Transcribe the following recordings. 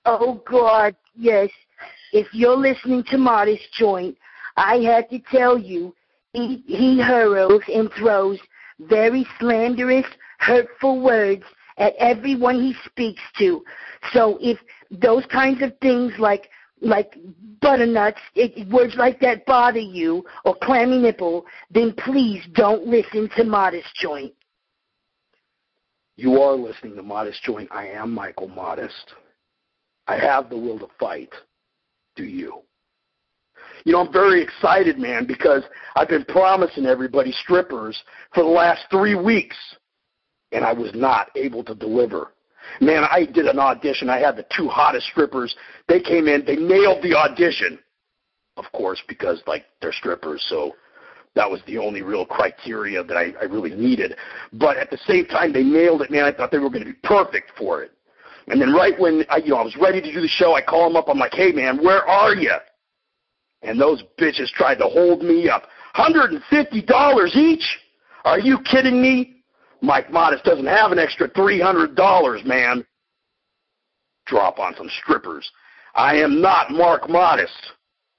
Oh, God, yes. If you're listening to Modest Joint, I had to tell you, he hurls and throws very slanderous, hurtful words at everyone he speaks to. So if those kinds of things like butternuts, words like that bother you, or clammy nipple, then please don't listen to Modest Joint. You are listening to Modest Joint. I am Michael Modest. I have the will to fight. Do you? You know, I'm very excited, man, because I've been promising everybody strippers for the last 3 weeks, and I was not able to deliver. Man, I did an audition. I had the 2 hottest strippers. They came in. They nailed the audition, of course, because, they're strippers, so that was the only real criteria that I really needed. But at the same time, they nailed it, man. I thought they were going to be perfect for it. And then right when I was ready to do the show, I call them up. I'm like, hey, man, where are you? And those bitches tried to hold me up. $150 each? Are you kidding me? Mike Modest doesn't have an extra $300, man. Drop on some strippers. I am not Mark Modest.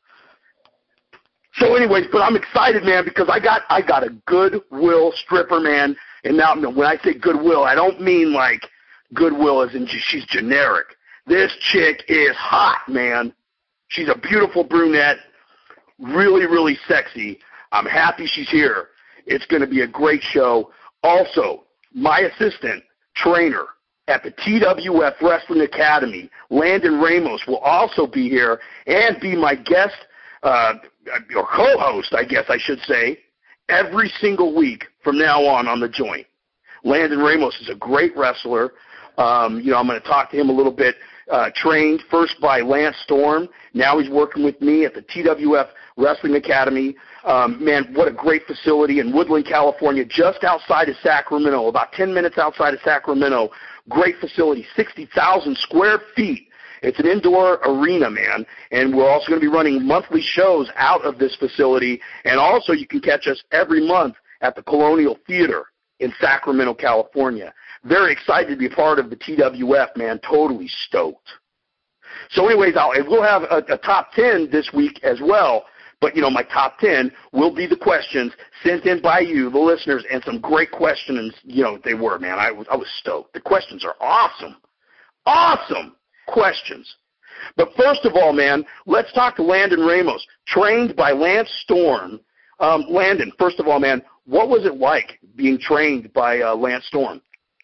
So anyways, but I'm excited, man, because I got a Goodwill stripper, man. And now when I say Goodwill, I don't mean like Goodwill as in she's generic. This chick is hot, man. She's a beautiful brunette, really, really sexy. I'm happy she's here. It's going to be a great show. Also, my assistant trainer at the TWF Wrestling Academy, Landon Ramos, will also be here and be my guest or co-host, I guess I should say, every single week from now on The Joint. Landon Ramos is a great wrestler. I'm going to talk to him a little bit. Trained first by Lance Storm. Now he's working with me at the TWF Wrestling Academy. Man, what a great facility in Woodland, California, just outside of Sacramento, about 10 minutes outside of Sacramento. Great facility, 60,000 square feet. It's an indoor arena, man, and we're also going to be running monthly shows out of this facility, and also you can catch us every month at the Colonial Theater in Sacramento, California. Very excited to be a part of the TWF, man, totally stoked. So anyways, we'll have a top 10 this week as well, but, my top 10 will be the questions sent in by you, the listeners, and some great questions, they were, man. I was stoked. The questions are awesome. Awesome questions. But first of all, man, let's talk to Landon Ramos, trained by Lance Storm. Landon, first of all, man, what was it like being trained by Lance Storm?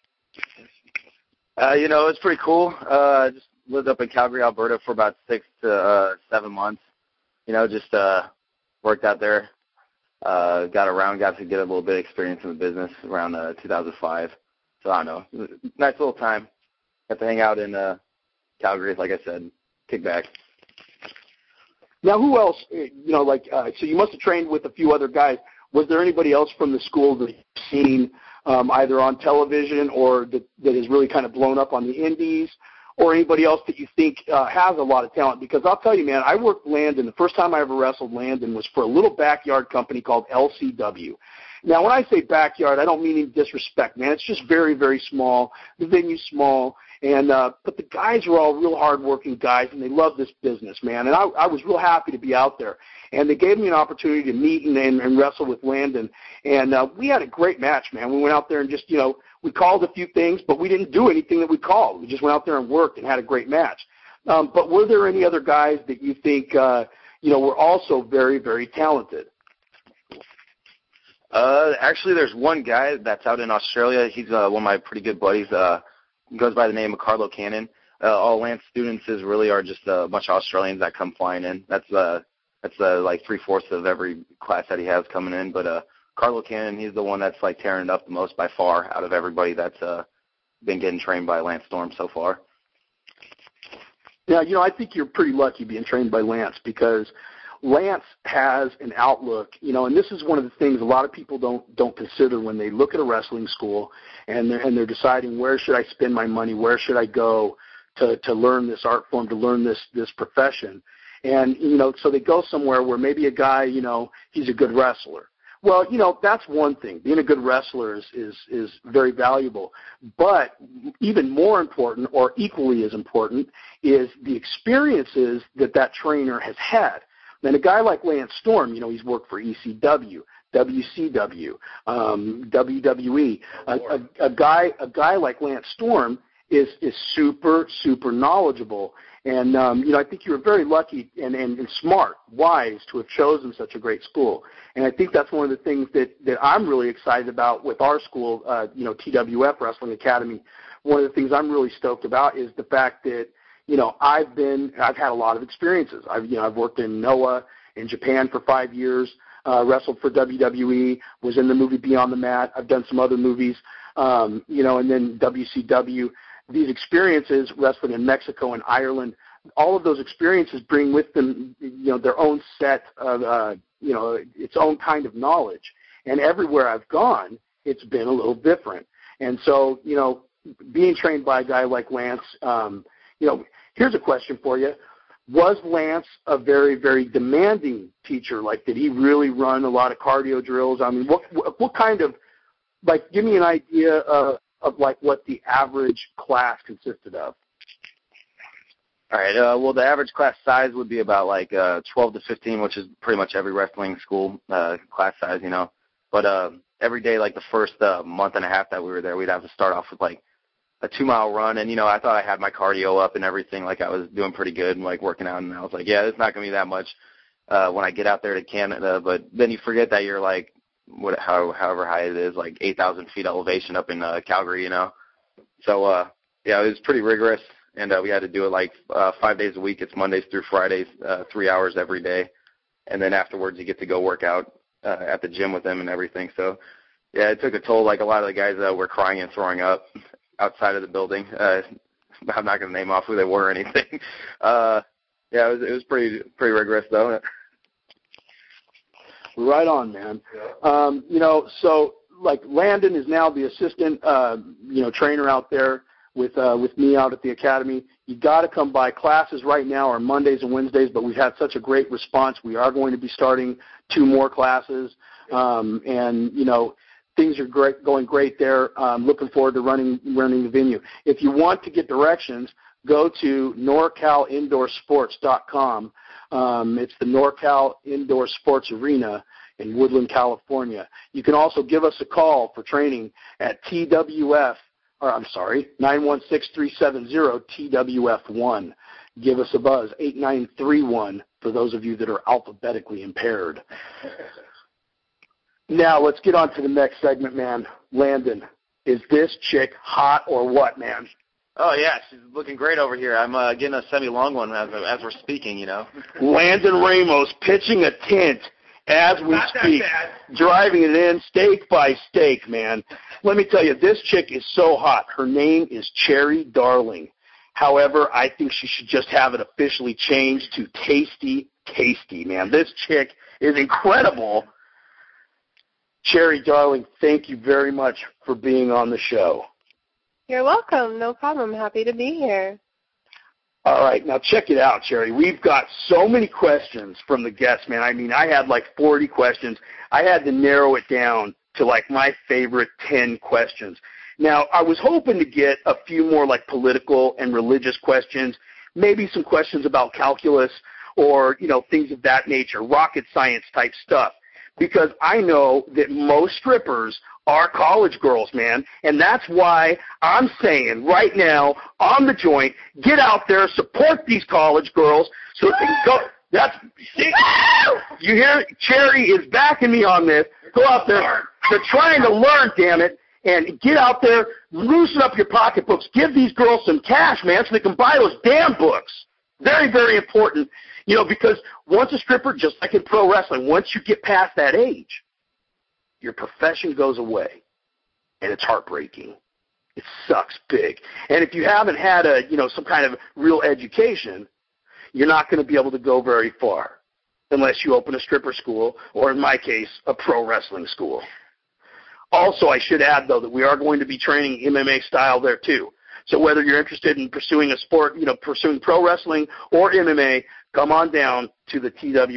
It was pretty cool. Just lived up in Calgary, Alberta for about 6 to 7 months. Just worked out there, got around, got to get a little bit of experience in the business around 2005. So I don't know, nice little time. Got to hang out in Calgary, like I said, kick back. Now, who else, so you must have trained with a few other guys. Was there anybody else from the school that you've seen either on television or that has really kind of blown up on the indies, or anybody else that you think has a lot of talent? Because I'll tell you, man, I worked Landon. The first time I ever wrestled Landon was for a little backyard company called LCW. Now, when I say backyard, I don't mean any disrespect, man. It's just very, very small. The venue's small. But the guys are all real hard-working guys, and they love this business, man. And I was real happy to be out there. And they gave me an opportunity to meet and wrestle with Landon. And we had a great match, man. We went out there and just, we called a few things, but we didn't do anything that we called. We just went out there and worked and had a great match. But were there any other guys that you think, were also very, very talented? Actually, there's one guy that's out in Australia. He's one of my pretty good buddies. He goes by the name of Carlo Cannon. All Lance students really are just a bunch of Australians that come flying in. That's like 3/4 of every class that he has coming in. But Carlo Cannon, he's the one that's like tearing it up the most by far out of everybody that's been getting trained by Lance Storm so far. Yeah, I think you're pretty lucky being trained by Lance, because Lance has an outlook, and this is one of the things a lot of people don't consider when they look at a wrestling school and they're deciding, where should I spend my money, where should I go to learn this art form, to learn this profession. And, so they go somewhere where maybe a guy, he's a good wrestler. Well, that's one thing. Being a good wrestler is very valuable. But even more important, or equally as important, is the experiences that trainer has had. And a guy like Lance Storm, he's worked for ECW, WCW, WWE. A guy like Lance Storm is super, super knowledgeable. And, I think you were very lucky and smart, wise to have chosen such a great school. And I think that's one of the things that I'm really excited about with our school, TWF Wrestling Academy. One of the things I'm really stoked about is the fact that, I've had a lot of experiences. I've worked in Noah in Japan for 5 years, wrestled for WWE, was in the movie Beyond the Mat. I've done some other movies, and then WCW. These experiences, wrestling in Mexico and Ireland, all of those experiences bring with them, their own set of, its own kind of knowledge. And everywhere I've gone, it's been a little different. And so, being trained by a guy like Lance, here's a question for you. Was Lance a very, very demanding teacher? Like, did he really run a lot of cardio drills? I mean, what kind of, give me an idea of what the average class consisted of. All right. Well, the average class size would be about 12 to 15, which is pretty much every wrestling school class size, But every day, the first month and a half that we were there, we'd have to start off with a 2-mile run. And, I thought I had my cardio up and everything. I was doing pretty good and working out. And I was like, yeah, it's not going to be that much when I get out there to Canada. But then you forget that you're however high it is, 8,000 feet elevation up in Calgary, So, it was pretty rigorous, and we had to do it 5 days a week. It's Mondays through Fridays, 3 hours every day. And then afterwards you get to go work out at the gym with them and everything. So, yeah, it took a toll. A lot of the guys were crying and throwing up outside of the building. I'm not going to name off who they were or anything. It was pretty rigorous, though. Right on, man. So Landon is now the assistant, trainer out there with me out at the academy. You got to come by. Classes right now are Mondays and Wednesdays, but we've had such a great response. We are going to be starting 2 more classes, and things are going great there. Looking forward to running the venue. If you want to get directions, go to NorCalIndoorSports.com. It's the NorCal Indoor Sports Arena in Woodland, California. You can also give us a call for training at 916-370-TWF1. Give us a buzz, 8931, for those of you that are alphabetically impaired. Now, let's get on to the next segment, man. Landon, is this chick hot or what, man? Oh, yeah, she's looking great over here. I'm getting a semi-long one as we're speaking, Landon Ramos pitching a tent as we speak, driving it in steak by steak, man. Let me tell you, this chick is so hot. Her name is Cherry Darling. However, I think she should just have it officially changed to Tasty Tasty, man. This chick is incredible. Cherry Darling, thank you very much for being on the show. You're welcome. No problem. Happy to be here. All right. Now, check it out, Cherry. We've got so many questions from the guests, man. I mean, I had 40 questions. I had to narrow it down to, my favorite 10 questions. Now, I was hoping to get a few more, political and religious questions, maybe some questions about calculus or, things of that nature, rocket science type stuff, because I know that most strippers are college girls, man, and that's why I'm saying right now on the joint, get out there, support these college girls so they can go. You hear? Cherry is backing me on this. Go out there. They're trying to learn, damn it, and get out there, loosen up your pocketbooks, give these girls some cash, man, so they can buy those damn books. Very, very important, because once a stripper, just like in pro wrestling, once you get past that age, your profession goes away, and it's heartbreaking. It sucks big. And if you haven't had some kind of real education, you're not going to be able to go very far unless you open a stripper school or, in my case, a pro wrestling school. Also, I should add, though, that we are going to be training MMA style there, too. So whether you're interested in pursuing a sport, pursuing pro wrestling or MMA, come on down to the TWF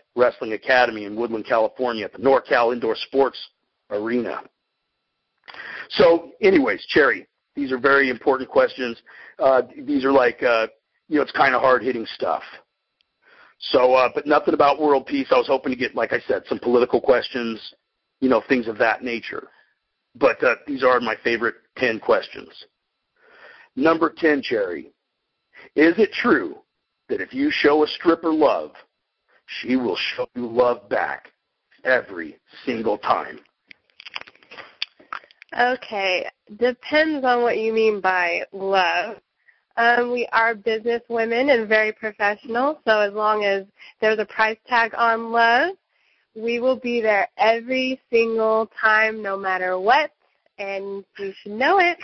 Wrestling Academy in Woodland, California at the NorCal Indoor Sports Arena. So anyways, Cherry, these are very important questions. These are like, it's kind of hard-hitting stuff. So, but nothing about world peace. I was hoping to get, like I said, some political questions, things of that nature. But these are my favorite 10 questions. Number 10, Cherry. Is it true that if you show a stripper love, she will show you love back every single time? Okay, depends on what you mean by love. We are business women and very professional, so as long as there's a price tag on love, we will be there every single time, no matter what, and you should know it.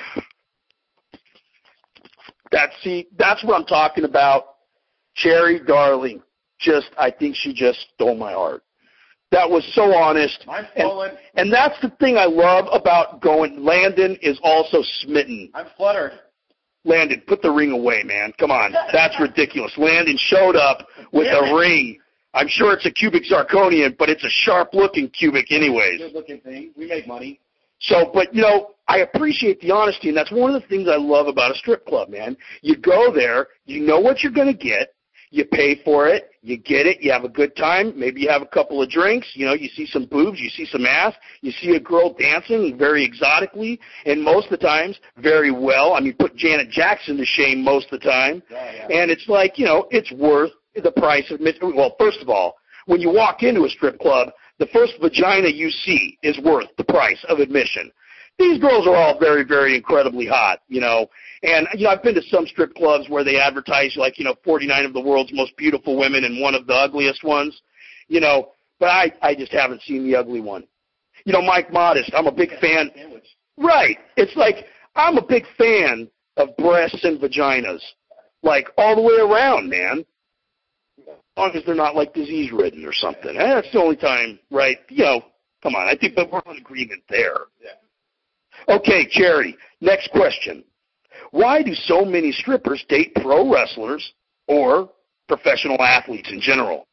That's what I'm talking about. Cherry, darling, I think she just stole my heart. That was so honest. I'm falling. And that's the thing I love about going. Landon is also smitten. I'm fluttered. Landon, put the ring away, man. Come on. That's ridiculous. Landon showed up with a ring. I'm sure it's a cubic zirconium, but it's a sharp-looking cubic anyways. Good-looking thing. We make money. So, but, I appreciate the honesty, and that's one of the things I love about a strip club, man. You go there, you know what you're going to get, you pay for it, you get it, you have a good time, maybe you have a couple of drinks, you see some boobs, you see some ass, you see a girl dancing very exotically, and most of the times, very well. I mean, put Janet Jackson to shame most of the time. Yeah. And it's like, it's worth the price of admission. Well, first of all, when you walk into a strip club, the first vagina you see is worth the price of admission. These girls are all very, very incredibly hot, And, I've been to some strip clubs where they advertise, 49 of the world's most beautiful women and one of the ugliest ones, But I just haven't seen the ugly one. Mike Modest, I'm a big fan. Right. It's like I'm a big fan of breasts and vaginas, like all the way around, man. As long as they're not like disease-ridden or something. That's the only time, right? Come on. I think that we're in agreement there. Yeah. Okay, Cherry, next question. Why do so many strippers date pro wrestlers or professional athletes in general?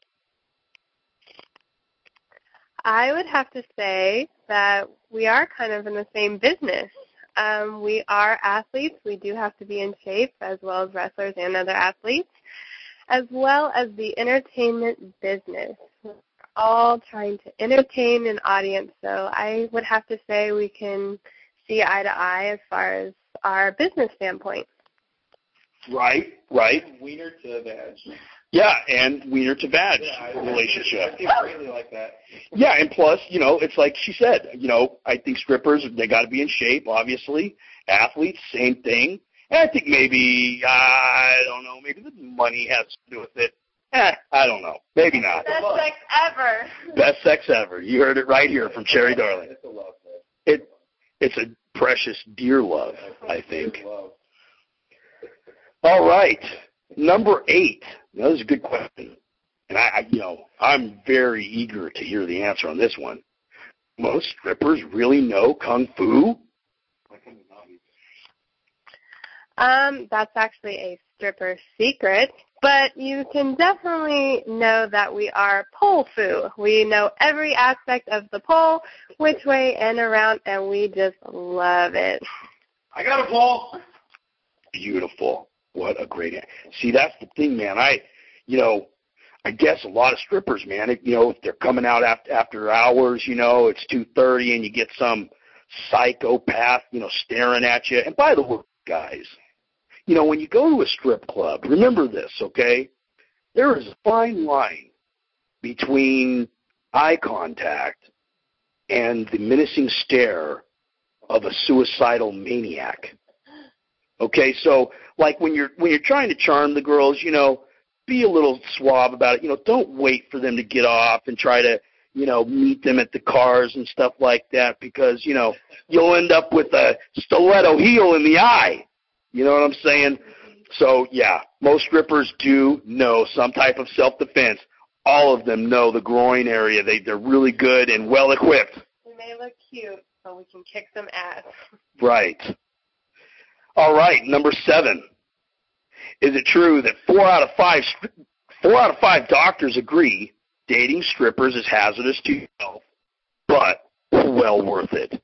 I would have to say that we are kind of in the same business. We are athletes. We do have to be in shape, as well as wrestlers and other athletes, as well as the entertainment business. We're all trying to entertain an audience, so I would have to say we can see eye to eye as far as our business standpoint. Right. Wiener to badge. Yeah, and wiener to badge relationship. I really like that. Yeah, and plus, it's like she said, I think strippers, they got to be in shape, obviously. Athletes, same thing. And I think maybe, I don't know, maybe the money has to do with it. I don't know. Maybe not. Best sex ever. Best sex ever. You heard it right here from Cherry Darling. It's a love. It's a precious, dear love, I think. All right. Number 8. Now, this is a good question. And I'm very eager to hear the answer on this one. Most strippers really know Kung Fu? That's actually a stripper secret, but you can definitely know that we are pole fu. We know every aspect of the pole, which way and around, and we just love it. I got a pole. Beautiful. What a great answer. See, that's the thing, man. I guess a lot of strippers, man, if they're coming out after hours, it's 2:30 and you get some psychopath, staring at you. And by the way, guys, when you go to a strip club, remember this, okay? There is a fine line between eye contact and the menacing stare of a suicidal maniac. Okay, so like when you're trying to charm the girls, be a little suave about it. Don't wait for them to get off and try to, meet them at the cars and stuff like that because, you'll end up with a stiletto heel in the eye. You know what I'm saying? So, yeah, most strippers do know some type of self-defense. All of them know the groin area. They're really good and well-equipped. We may look cute, but we can kick some ass. Right. All right, number 7. Is it true that 4 out of 5 doctors agree dating strippers is hazardous to your health, but well worth it?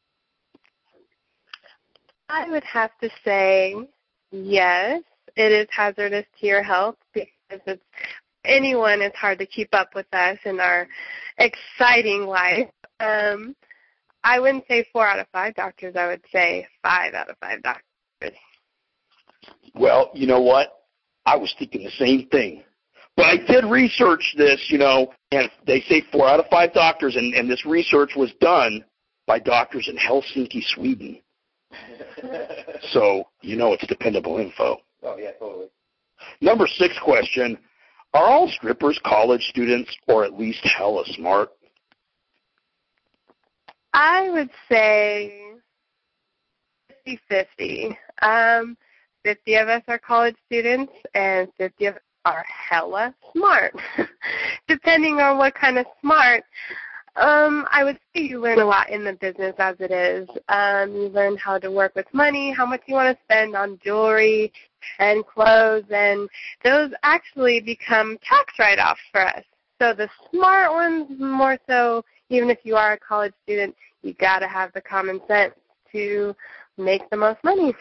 I would have to say yes, it is hazardous to your health because it's hard to keep up with us in our exciting life. I wouldn't say 4 out of 5 doctors. I would say 5 out of 5 doctors. Well, you know what? I was thinking the same thing. But I did research this, and they say 4 out of 5 doctors, and this research was done by doctors in Helsinki, Sweden. So, it's dependable info. Oh, yeah, totally. Number 6 question, are all strippers college students or at least hella smart? I would say 50-50. 50 of us are college students, and 50 of us are hella smart. Depending on what kind of smart, I would say you learn a lot in the business as it is. You learn how to work with money, how much you want to spend on jewelry and clothes, and those actually become tax write-offs for us. So the smart ones, more so, even if you are a college student, you got to have the common sense to make the most money.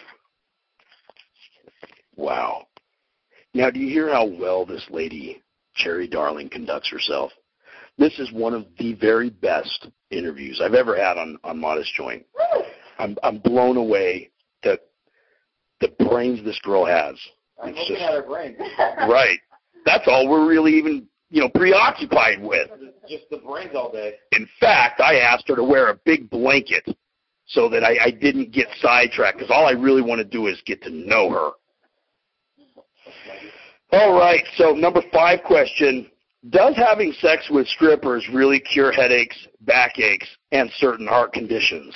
Wow. Now, do you hear how well this lady, Cherry Darling, conducts herself? This is one of the very best interviews I've ever had on Modest Joint. I'm blown away that the brains this girl has. I'm looking at her brain. Right. That's all we're really even, preoccupied with. Just the brains all day. In fact, I asked her to wear a big blanket so that I didn't get sidetracked, because all I really want to do is get to know her. All right, so number 5 question. Does having sex with strippers really cure headaches, backaches, and certain heart conditions?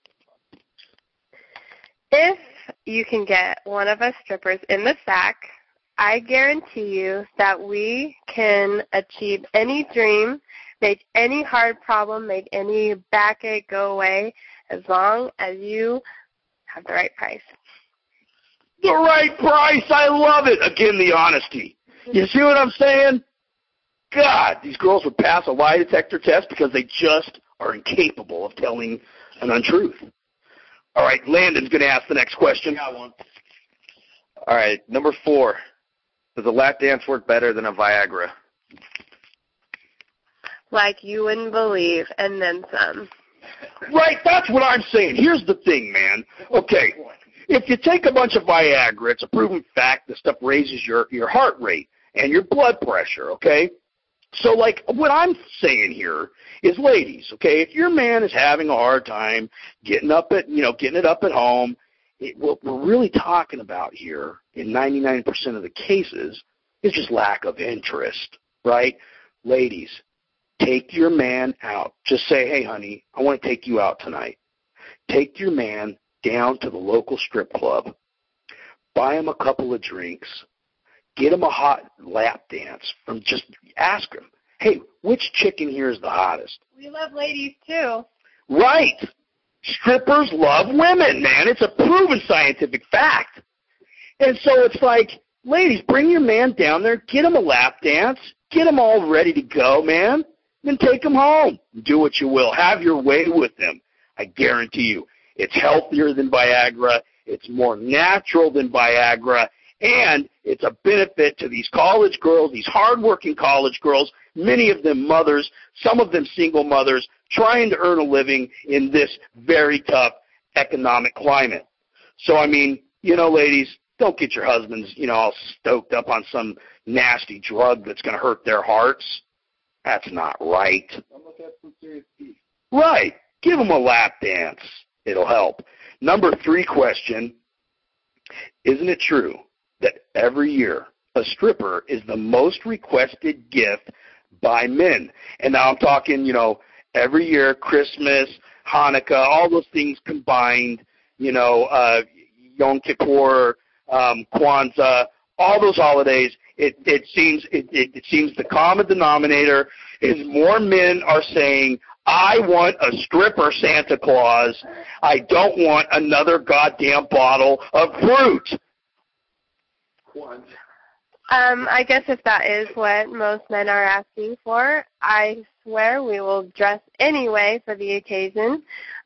If you can get one of us strippers in the sack, I guarantee you that we can achieve any dream, make any hard problem, make any backache go away, as long as you have the right price. The right price. I love it. Again, the honesty. You see what I'm saying? God, these girls would pass a lie detector test because they just are incapable of telling an untruth. All right, Landon's going to ask the next question. I got one. All right, number 4. Does a lap dance work better than a Viagra? Like you wouldn't believe, and then some. Right, that's what I'm saying. Here's the thing, man. Okay, if you take a bunch of Viagra, it's a proven fact this stuff raises your heart rate and your blood pressure, okay? So, what I'm saying here is, ladies, okay, if your man is having a hard time getting it up at home, what we're really talking about here, in 99% of the cases, is just lack of interest, right? Ladies, take your man out. Just say, hey, honey, I want to take you out tonight. Take your man down to the local strip club, buy him a couple of drinks, get him a hot lap dance. Just ask him, hey, which chick in here is the hottest? We love ladies, too. Right. Strippers love women, man. It's a proven scientific fact. And so it's like, ladies, bring your man down there, get him a lap dance, get him all ready to go, man, then take him home. Do what you will. Have your way with him. I guarantee you. It's healthier than Viagra. It's more natural than Viagra. And it's a benefit to these college girls, these hardworking college girls, many of them mothers, some of them single mothers, trying to earn a living in this very tough economic climate. So, ladies, don't get your husbands, all stoked up on some nasty drug that's going to hurt their hearts. That's not right. I'm looking at some serious peace. Right. Give them a lap dance. It'll help. Number 3 question, isn't it true that every year a stripper is the most requested gift by men? And now I'm talking, every year, Christmas, Hanukkah, all those things combined, Yom Kippur, Kwanzaa, all those holidays, it seems the common denominator is more men are saying, I want a stripper Santa Claus. I don't want another goddamn bottle of fruit. I guess if that is what most men are asking for, I swear we will dress anyway for the occasion.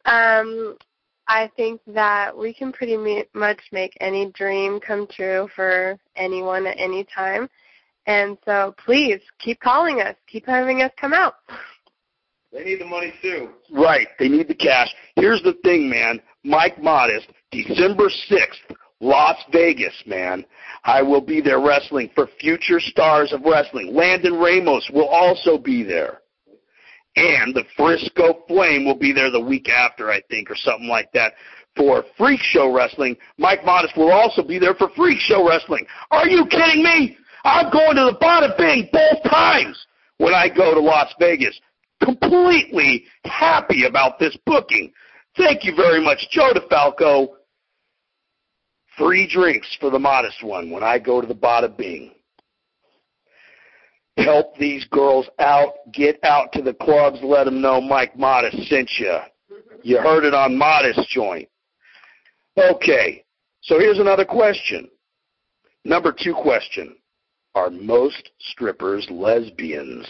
I think that we can pretty much make any dream come true for anyone at any time. And so please keep calling us. Keep having us come out. They need the money, too. Right. They need the cash. Here's the thing, man. Mike Modest, December 6th, Las Vegas, man. I will be there wrestling for future stars of wrestling. Landon Ramos will also be there. And the Frisco Flame will be there the week after, I think, or something like that, for Freak Show Wrestling. Mike Modest will also be there for Freak Show Wrestling. Are you kidding me? I'm going to the Bada Bing both times when I go to Las Vegas. Completely happy about this booking. Thank you very much, Joe DeFalco. Free drinks for the Modest one when I go to the Bada Bing. Help these girls out. Get out to the clubs. Let them know Mike Modest sent you. You heard it on Modest Joint. Okay, so here's another question. Number 2 question. Are most strippers lesbians?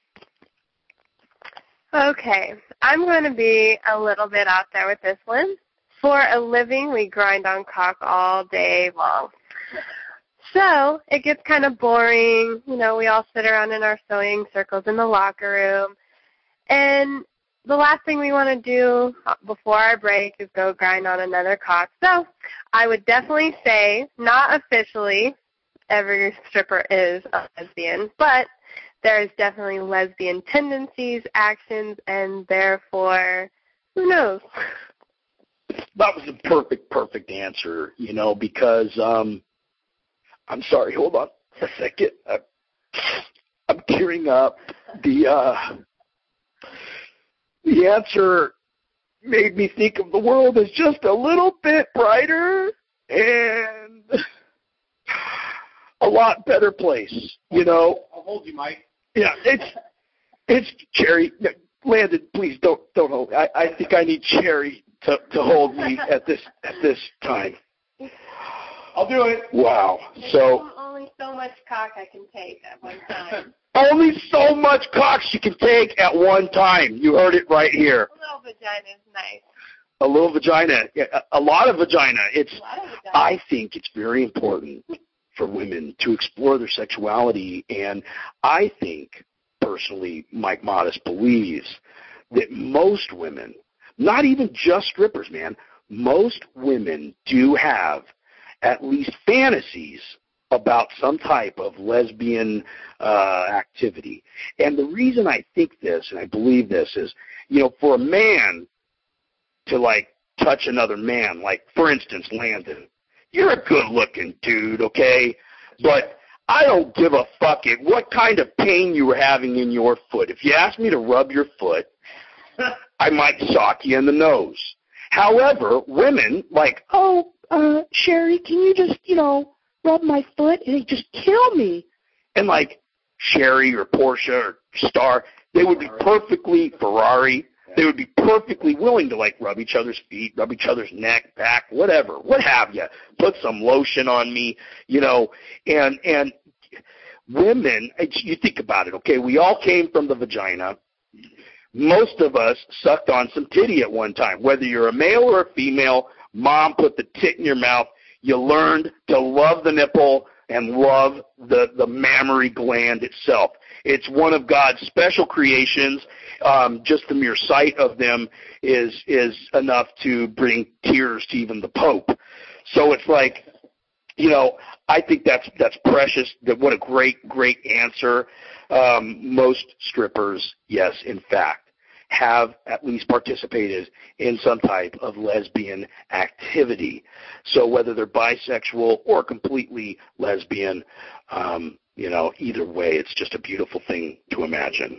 Okay, I'm going to be a little bit out there with this one. For a living, we grind on cock all day long. So it gets kind of boring. You know, we all sit around in our sewing circles in the locker room. And the last thing we want to do before our break is go grind on another cock. So I would definitely say, not officially, every stripper is a lesbian, but there's definitely lesbian tendencies, actions, and therefore, who knows? That was a perfect answer, you know, because, I'm sorry, hold on a second. I'm tearing up. The answer made me think of the world as just a little bit brighter and a lot better place, you know. I'll hold you, Mike. Yeah, it's Cherry. Landon, please don't hold. I think I need Cherry to hold me at this time. I'll do it. Wow. So only so much cock I can take at one time. Only so much cock you can take at one time. You heard it right here. A little vagina is nice. A little vagina. A lot of vagina. Vagina. I think it's very important for women to explore their sexuality, and I think, personally, Mike Modest believes that most women, not even just strippers, man, most women do have at least fantasies about some type of lesbian activity. And the reason I think this, and I believe this, is, you know, for a man to, like, touch another man, like, for instance, Landon, you're a good-looking dude, okay? But I don't give a fuck what kind of pain you were having in your foot. If you asked me to rub your foot, I might sock you in the nose. However, women, like, Sherry, can you just, you know, rub my foot? And it just kill me. And, like, Sherry or Portia or Star, they would be perfectly, Ferrari, they would be perfectly willing to, like, rub each other's feet, rub each other's neck, back, whatever, what have you. Put some lotion on me, you know. And women, you think about it, okay, we all came from the vagina. Most of us sucked on some titty at one time. Whether you're a male or a female, mom put the tit in your mouth. You learned to love the nipple and love the mammary gland itself. It's one of God's special creations. Just the mere sight of them is enough to bring tears to even the Pope. So it's like, you know, I think that's precious. What a great answer. Most strippers, yes, in fact, have at least participated in some type of lesbian activity. So whether they're bisexual or completely lesbian, you know, either way, it's just a beautiful thing to imagine.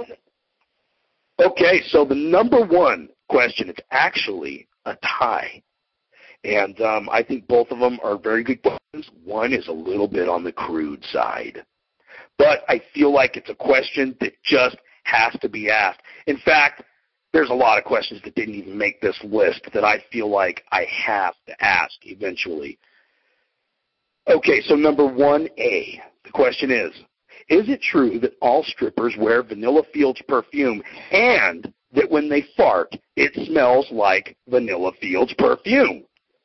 Okay, so the number 1 question, it's actually a tie. And I think both of them are very good questions. One is a little bit on the crude side. But I feel like it's a question that just has to be asked. In fact, there's a lot of questions that didn't even make this list that I feel like I have to ask eventually. Okay, so number 1A, The question is it true that all strippers wear Vanilla Fields perfume and that when they fart, it smells like Vanilla Fields perfume?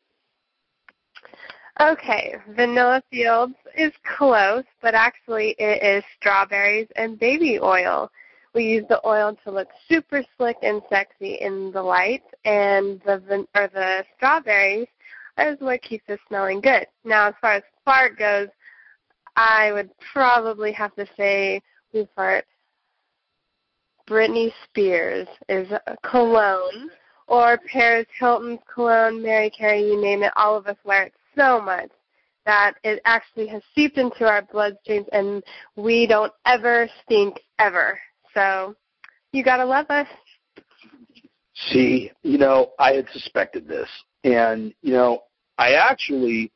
Okay, Vanilla Fields is close, but actually it is strawberries and baby oil. We use the oil to look super slick and sexy in the light, and the strawberries is what keeps us smelling good. Now, as far as fart goes, I would probably have to say we fart. Britney Spears is a cologne, or Paris Hilton's cologne, Mary Carey, you name it. All of us wear it so much that it actually has seeped into our bloodstreams, and we don't ever stink ever. So you got to love us. See, I had suspected this. And, I actually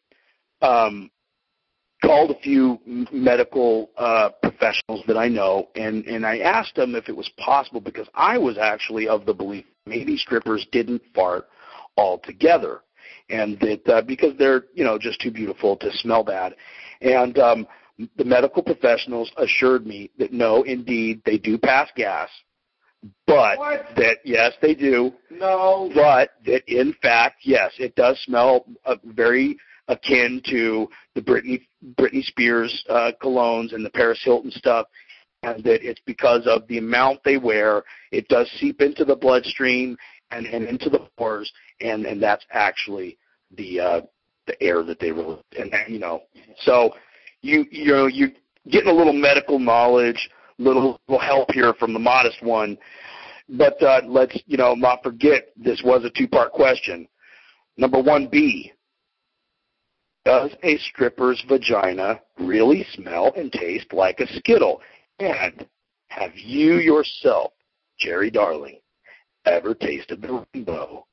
called a few medical professionals that I know, and I asked them if it was possible, because I was actually of the belief maybe strippers didn't fart altogether, and that because they're, just too beautiful to smell bad. And the medical professionals assured me that no, indeed, they do pass gas, but that, yes, they do. No. But that, in fact, yes, it does smell very akin to the Britney Spears colognes and the Paris Hilton stuff, and that it's because of the amount they wear. It does seep into the bloodstream and into the pores, and that's actually the air that they release. And so you're getting a little medical knowledge, little help here from the modest one. But let's not forget this was a two-part question. Number 1B. Does a stripper's vagina really smell and taste like a Skittle? And have you yourself, Jerry Darling, ever tasted the rainbow?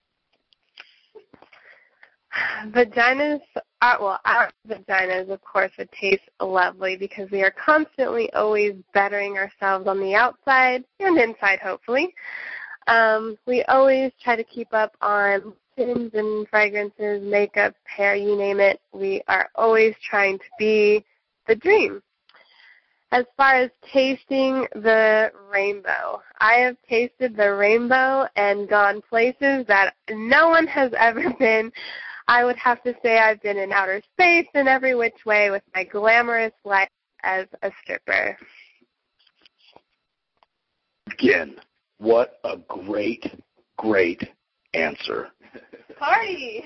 Vaginas, our vaginas, of course, would taste lovely because we are constantly always bettering ourselves on the outside and inside, hopefully. We always try to keep up on lotions and fragrances, makeup, hair, you name it. We are always trying to be the dream. As far as tasting the rainbow, I have tasted the rainbow and gone places that no one has ever been. I would have to say I've been in outer space in every which way with my glamorous life as a stripper. Again, what a great, great answer. Party!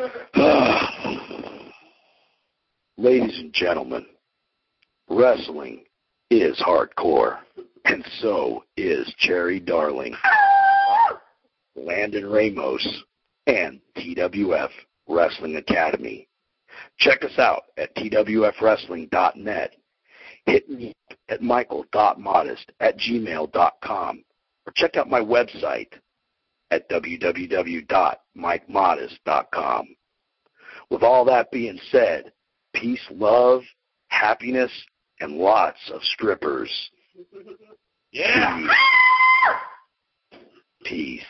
Ladies and gentlemen, wrestling is hardcore, and so is Cherry Darling, Landon Ramos, and TWF Wrestling Academy. Check us out at twfwrestling.net. Hit me at michael.modest@gmail.com, or check out my website at www.mikemodest.com. With all that being said, peace, love, happiness, and lots of strippers. Yeah. Peace.